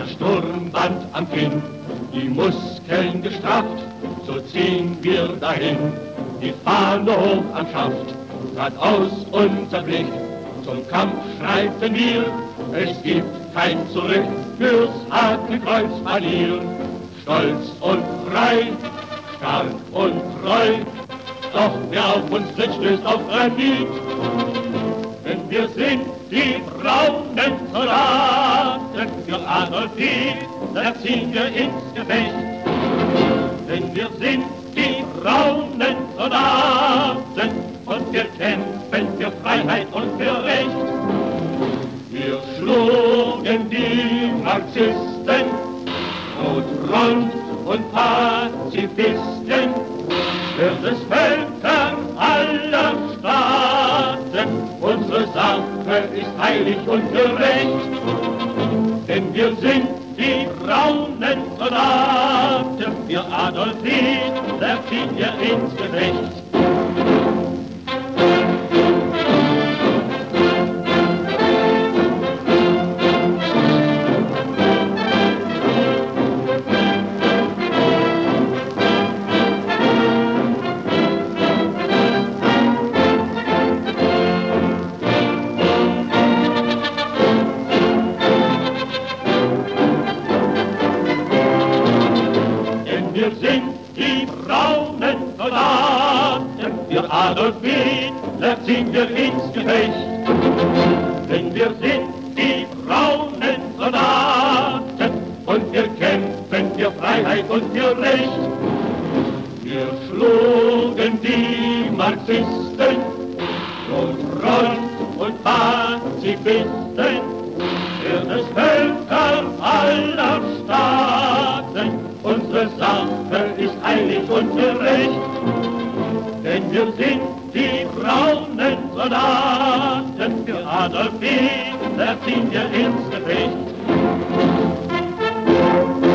das Sturmband am Kinn, die Muskeln gestrafft, so ziehen wir dahin. Die Fahne hoch am Schaft, geradeaus unser Blick, zum Kampf schreiten wir, es gibt kein Zurück fürs Hakenkreuz-Manier. Stolz und frei, stark und treu, doch wer auf uns tritt, stößt auf Granit. Denn wir sind die braunen Soldaten, für Adolf Hitler ziehen wir ins Gefecht. Denn wir sind die braunen Soldaten und wir kämpfen für Freiheit und für Recht. Wir schlugen die Marxisten, Rot-Front und Pazifisten, für das Völker aller Staaten. Unsere Sache ist heilig und gerecht, denn wir sind die braunen Soldaten, für Adolf Hitler ziehen wir ins Gefecht. Wir sind die braunen Soldaten, für Adolf Hitler ziehen wir ins Gefecht. Denn wir sind die braunen Soldaten und wir kämpfen für Freiheit und für Recht. Wir schlugen die Marxisten, Rot-Front und Pazifisten, für das Völker aller Staaten. Unsere Sache ist heilig und gerecht, denn wir sind die braunen Soldaten, für Adolf Hitler ziehen wir ins Gefecht.